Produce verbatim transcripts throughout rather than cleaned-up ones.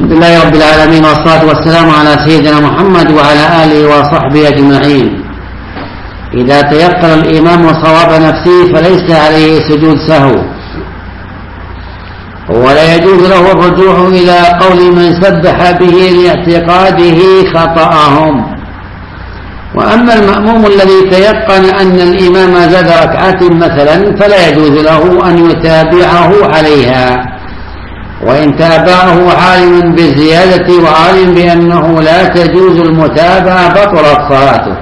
الحمد لله رب العالمين، والصلاة والسلام على سيدنا محمد وعلى آله وصحبه أجمعين. إذا تيقن الإمام صواب نفسه فليس عليه سجود سهو، ولا يجوز له الرجوع إلى قول من سبح به لاعتقاده خطأهم. وأما المأموم الذي تيقن أن الإمام زاد ركعة مثلا فلا يجوز له أن يتابعه عليها، وإن تابعه عالم بالزيادة وعالم بأنه لا تجوز المتابعة بطلت صلاته.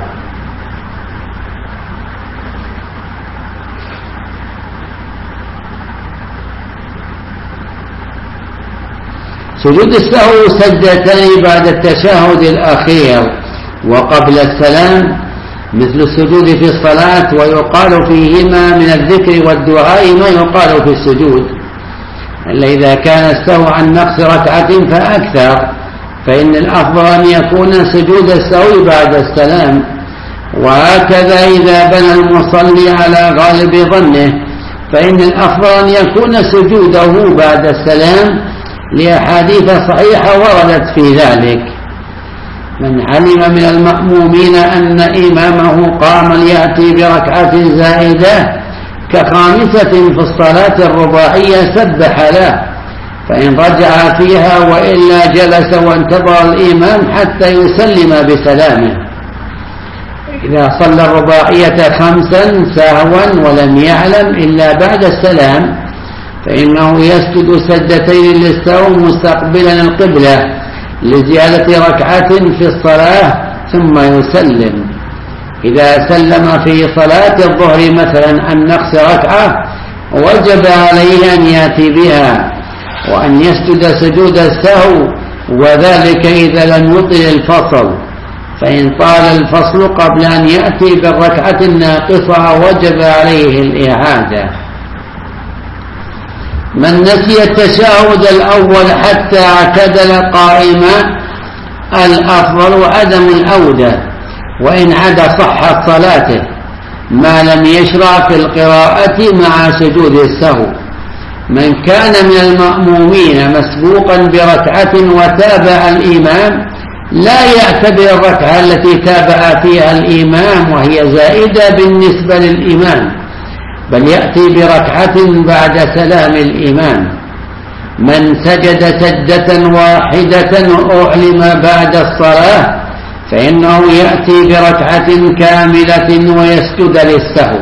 سجود السهو سجدتين بعد التشهد الأخير وقبل السلام مثل السجود في الصلاة، ويقال فيهما من الذكر والدعاء ما يقال في السجود، إلا إذا كان السهو عن نقص ركعة فأكثر، فإن الأفضل أن يكون سجود السهو بعد السلام. وهكذا إذا بنى المصلي على غالب ظنه فإن الأفضل أن يكون سجوده بعد السلام، لأحاديث صحيحة وردت في ذلك. من علم من المأمومين أن إمامه قام ليأتي بركعة زائدة كخامسة في الصلاة الرباعية سبح له، فإن رجع فيها وإلا جلس وانتظر الإمام حتى يسلم بسلامه. إذا صلى الرباعية خمسا سهوا ولم يعلم إلا بعد السلام فإنه يسجد سجدتين للسهو مستقبلا القبلة لزيادة ركعة في الصلاة ثم يسلم. إذا سلم في صلاة الظهر مثلا عن نقص ركعة وجب عليه أن يأتي بها وأن يسجد سجود السهو، وذلك إذا لم يطل الفصل، فإن طال الفصل قبل أن يأتي بالركعة الناقصة وجب عليه الإعادة. من نسي التشهد الأول حتى اعتدل قائما الأفضل عدم العودة، وإن عاد صحت صلاته ما لم يشرع في القراءة مع سجود السهو. من كان من المأمومين مسبوقا بركعة وتابع الإمام لا يعتبر الركعة التي تابع فيها الإمام وهي زائدة بالنسبة للإمام، بل يأتي بركعة بعد سلام الإمام. من سجد سجدة واحدة أعلم بعد الصلاة فإنه يأتي بركعة كاملة ويسجد للسهو.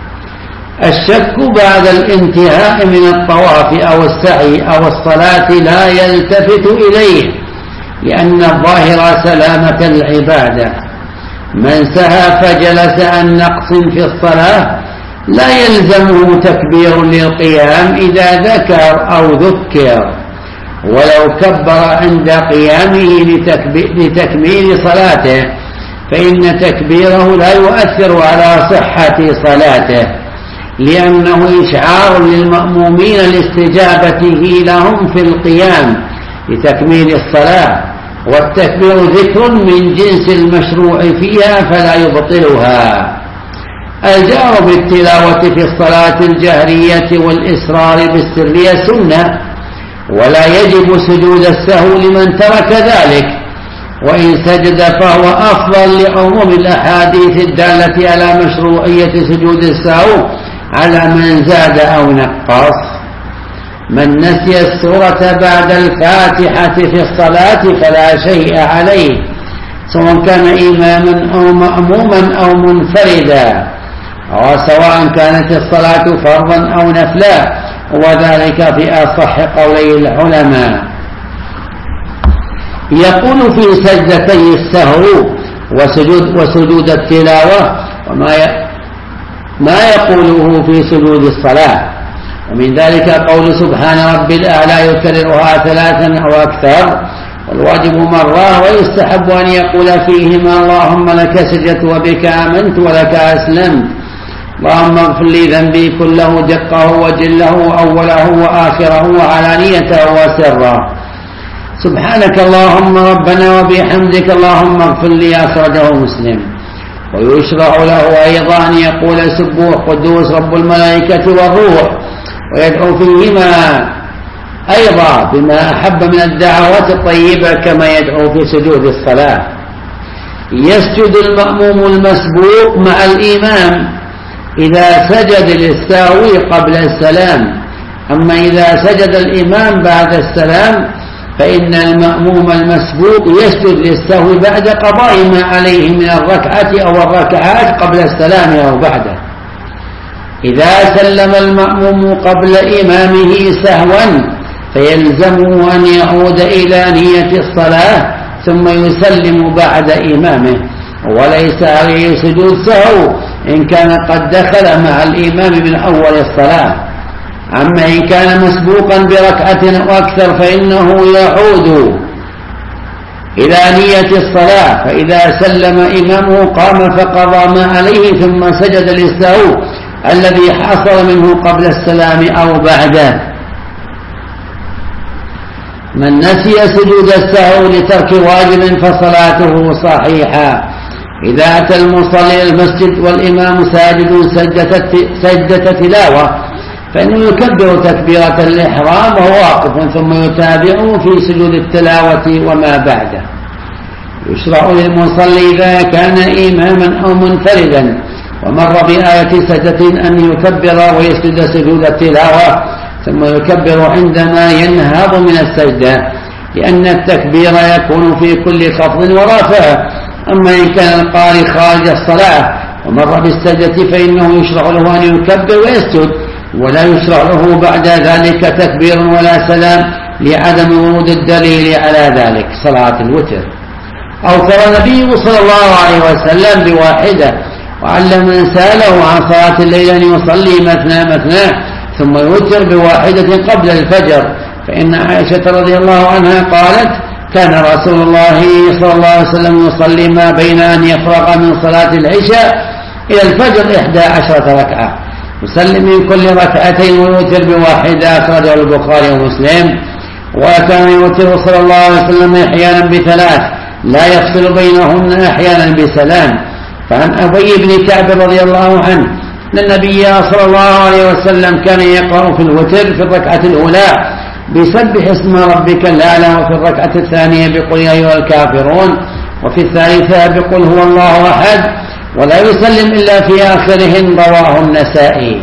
الشك بعد الانتهاء من الطواف أو السعي أو الصلاة لا يلتفت إليه، لأن الظاهر سلامة العبادة. من سهى فجلس عن نقص في الصلاة لا يلزمه تكبير للقيام إذا ذكر أو ذكر، ولو كبر عند قيامه لتكميل صلاته فإن تكبيره لا يؤثر على صحة صلاته، لأنه إشعار للمأمومين لاستجابته لهم في القيام لتكميل الصلاة، والتكبير ذكر من جنس المشروع فيها فلا يبطلها. الجهر بالتلاوة في الصلاة الجهرية والإسرار بالسرية سنة، ولا يجب سجود السهو لمن ترك ذلك، وإن سجد فهو أفضل لعموم الأحاديث الدالة على مشروعية سجود السهو على من زاد أو نقص. من نسي السورة بعد الفاتحة في الصلاة فلا شيء عليه، سواء كان إماما أو مأموما أو منفردا، وسواء كانت الصلاة فرضا أو نفلا، وذلك في أصح قولي العلماء. يقول في سجدتي السهو وسجود, وسجود التلاوة وما ما يقوله في سجود الصلاة، ومن ذلك قول سبحان ربي الأعلى يكررها ثلاثا أو أكثر، والواجب مرة، ويستحب أن يقول فيهما اللهم لك سجدت وبك آمنت ولك أسلمت، اللهم اغفر لي ذنبي كله دقه وجله أوله وآخره وعلانيته وسره، سبحانك اللهم ربنا وبحمدك اللهم اغفر لي، أخرجه مسلم. ويشرع له أيضا أن يقول سبوح قدوس رب الملائكة والروح، ويدعو فيهما أيضا بما أحب من الدعوات الطيبة كما يدعو في سجود الصلاة. يسجد المأموم المسبوق مع الإمام إذا سجد للسهو قبل السلام، أما إذا سجد الإمام بعد السلام فإن المأموم المسبوق يسجد للسهو بعد قضاء ما عليه من الركعة أو الركعات قبل السلام أو بعده. إذا سلم المأموم قبل إمامه سهوا فيلزمه أن يعود إلى نية الصلاة ثم يسلم بعد إمامه، وليس عليه سجود سهو إن كان قد دخل مع الإمام من أول الصلاة. أما إن كان مسبوقا بركعة أو أكثر فإنه يعود إلى نية الصلاة، فإذا سلم إمامه قام فقضى ما عليه ثم سجد للسهو الذي حصل منه قبل السلام أو بعده. من نسي سجود السهو لترك واجب فصلاته صحيحة. إذا أتى المصلي المسجد والإمام ساجد سجدة تلاوة فإنه يكبر تكبيرة الإحرام وهو واقف ثم يتابعه في سجود التلاوة وما بعده. يشرع للمصلي إذا كان إماما أو منفردا ومر بآية سجدة أن يكبر ويسجد سجود التلاوة ثم يكبر عندما ينهض من السجدة، لأن التكبير يكون في كل خفض ورافع. أما إن كان القارئ خارج الصلاة ومر بالسجدة فإنه يشرع له أن يكبر ويسجد، ولا يشرع له بعد ذلك تكبير ولا سلام لعدم ورود الدليل على ذلك. صلاة الوتر أوتر النبي صلى الله عليه وسلم بواحدة، وعلم من سأله عن صلاة الليل أن يصلي مثنى مثنى ثم يوتر بواحدة قبل الفجر. فإن عائشة رضي الله عنها قالت: كان رسول الله صلى الله عليه وسلم يصلي ما بين أن يفرغ من صلاة العشاء إلى الفجر إحدى عشرة ركعة، يسلم من كل ركعتين ويوتر بواحدة. أخرجه البخاري ومسلم. وكان يوتر صلى الله عليه وسلم أحيانا بثلاث لا يفصل بينهن أحيانا بسلام. فعن أبي بن كعب رضي الله عنه أن النبي صلى الله عليه وسلم كان يقرأ في الوتر في الركعة الأولى بسبح اسم ربك الأعلى، وفي الركعة الثانية بقل يا أيها الكافرون، وفي الثالثة بقل هو الله أحد، ولا يسلم إلا في آخرهن. رواه النسائي.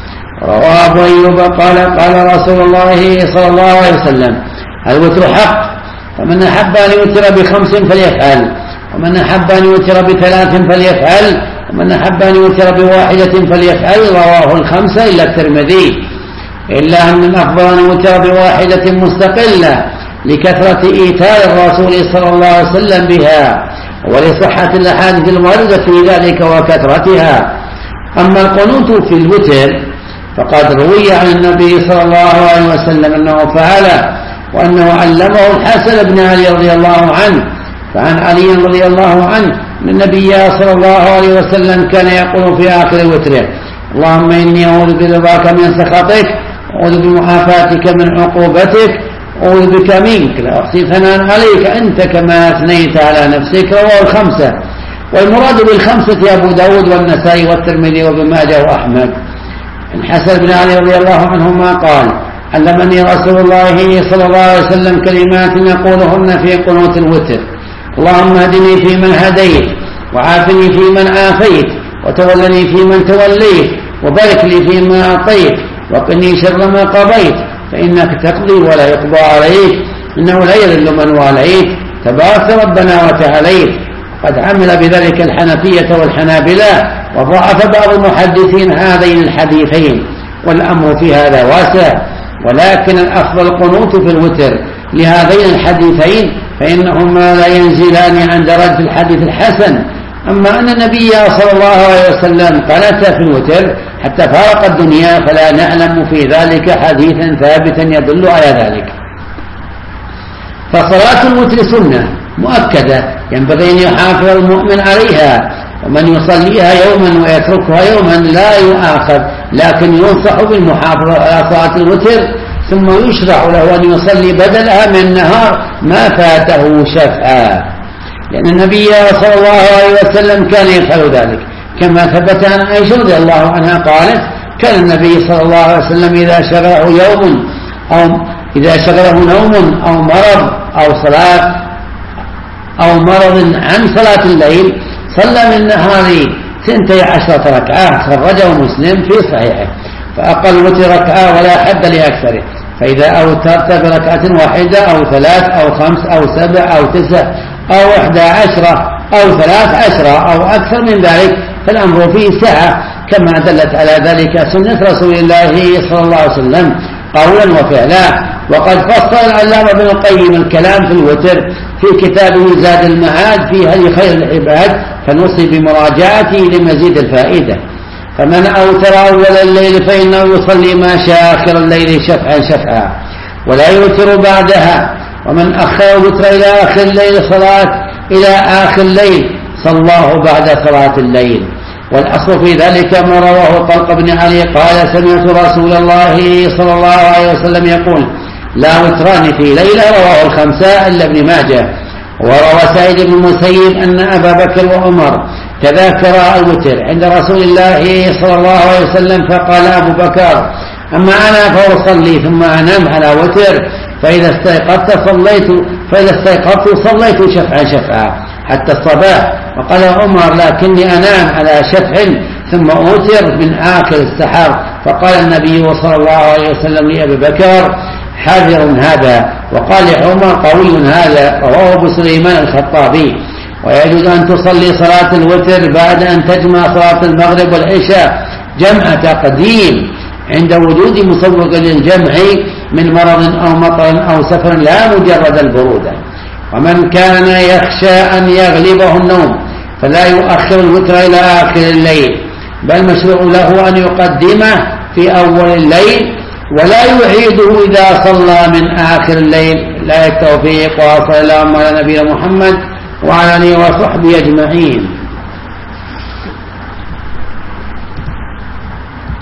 رواه أبو أيوب قال: قال رسول الله صلى الله عليه وسلم: الوتر حق، فمن أحب أن يوتر بخمس فليفعل، ومن أحب أن يوتر بثلاث فليفعل، ومن أحب أن يوتر بواحدة فليفعل. رواه الخمسة إلا الترمذي، إلا أن الأفضل أن يوتر بواحدة مستقلة لكثرة إيتاء الرسول صلى الله عليه وسلم بها ولصحة الأحاديث الواردة في ذلك وكثرتها. أما القنوت في الوتر فقد روي عن النبي صلى الله عليه وسلم أنه فعله، وأنه علمه الحسن بن علي رضي الله عنه. فعن علي رضي الله عنه أن النبي صلى الله عليه وسلم كان يقول في آخر وتره: اللهم إني أعوذ برضاك من سخطك، أعوذ بمعافاتك من عقوبتك، أعوذ بك منك، لا أحصي ثناء عليك أنت كما أثنيت على نفسك. رواه الخمسة. والمراد بالخمسة أبو داود والنسائي والترمذي وابن ماجه وأحمد. الحسن بن علي رضي الله عنهما قال: علمني رسول الله صلى الله عليه وسلم كلمات يقولهن في قنوت الوتر: اللهم اهدني فيمن هديت، وعافني فيمن عافيت، وتولني فيمن توليت، وبارك لي فيما أعطيت، وقني شر ما قضيت، فإنك تقضي ولا يقضى عليك، إنه لا يذل من واليت، تبارك ربنا وتعاليت. قد عمل بذلك الحنفية والحنابلة، وضعف بعض المحدثين هذين الحديثين، والأمر في هذا واسع، ولكن الأفضل القنوت في الوتر لهذين الحديثين، فإنهما لا ينزلان عن درجة الحديث الحسن. أما أن النبي صلى الله عليه وسلم قنت في الوتر حتى فارق الدنيا فلا نعلم في ذلك حديثا ثابتا يدل على ذلك. فصلاة الوتر سنة مؤكدة ينبغي أن يحافظ المؤمن عليها، ومن يصليها يوما ويتركها يوما لا يؤاخذ، لكن ينصح بالمحافظة على صلاة الوتر، ثم يشرع له أن يصلي بدلها من النهار ما فاته شفعا، لأن النبي صلى الله عليه وسلم كان يفعل ذلك، كما ثبت عن عائشة رضي الله عنها قالت: كان النبي صلى الله عليه وسلم إذا شرعه يوم أو إذا شغله نوم أو مرض أو صلاة أو مرض عن صلاة الليل صلى من النهار ثنتي عشرة ركعة، خرجه مسلم في صحيحه. فأقل وتر ركعة ولا حد لأكثره. فإذا أوترت بركعة واحدة أو ثلاث أو خمس أو سبع أو تسع أو إحدى عشرة أو ثلاث عشرة أو أكثر من ذلك فالأمر فيه سعة، كما دلت على ذلك سنة رسول الله صلى الله عليه وسلم قولا وفعلا. وقد فصل العلامة ابن القيم الكلام في الوتر في كتابه زاد المعاد في هدي خير العباد، فنوصي بمراجعته لمزيد الفائدة. فمن أوتر أول الليل فإنه يصلي ما شاء آخر الليل شفعا شفعا ولا يوتر بعدها. ومن أخر الوتر إلى آخر الليل صلاة إلى آخر الليل صلاه بعد صلاة الليل. والأصل في ذلك ما رواه طلق بن علي قال سمعت رسول الله صلى الله عليه وسلم يقول لا وتران في ليلة، رواه الخمسة إلا ابن ماجه. وروى سعيد بن المسيب أن أبا بكر وعمر تذاكرا الوتر عند رسول الله صلى الله عليه وسلم، فقال أبو بكر أما أنا فأصلي ثم أنام على وتر، فإذا استيقظت صليت فإذا استيقظت صليت شفعا شفعا حتى الصباح. وقال عمر لكني أنام على شفع ثم أوتر من آخر السحر. فقال النبي صلى الله عليه وسلم لأبي بكر حاذر هذا، وقال عمر قوي هذا. رواه أبو سليمان الخطابي. ويجوز أن تصلي صلاة الوتر بعد أن تجمع صلاة المغرب والعشاء جمع تقديم عند وجود مسوغ للجمع من مرض أو مطر أو سفر لا مجرد البرودة. ومن كان يخشى أن يغلبه النوم فلا يؤخر الوتر إلى آخر الليل، بل مشروع له أن يقدمه في أول الليل ولا يعيده إذا صلى من آخر الليل. لا التوفيق، وصلى اللهم على نبينا محمد وعلى آله وصحبه أجمعين.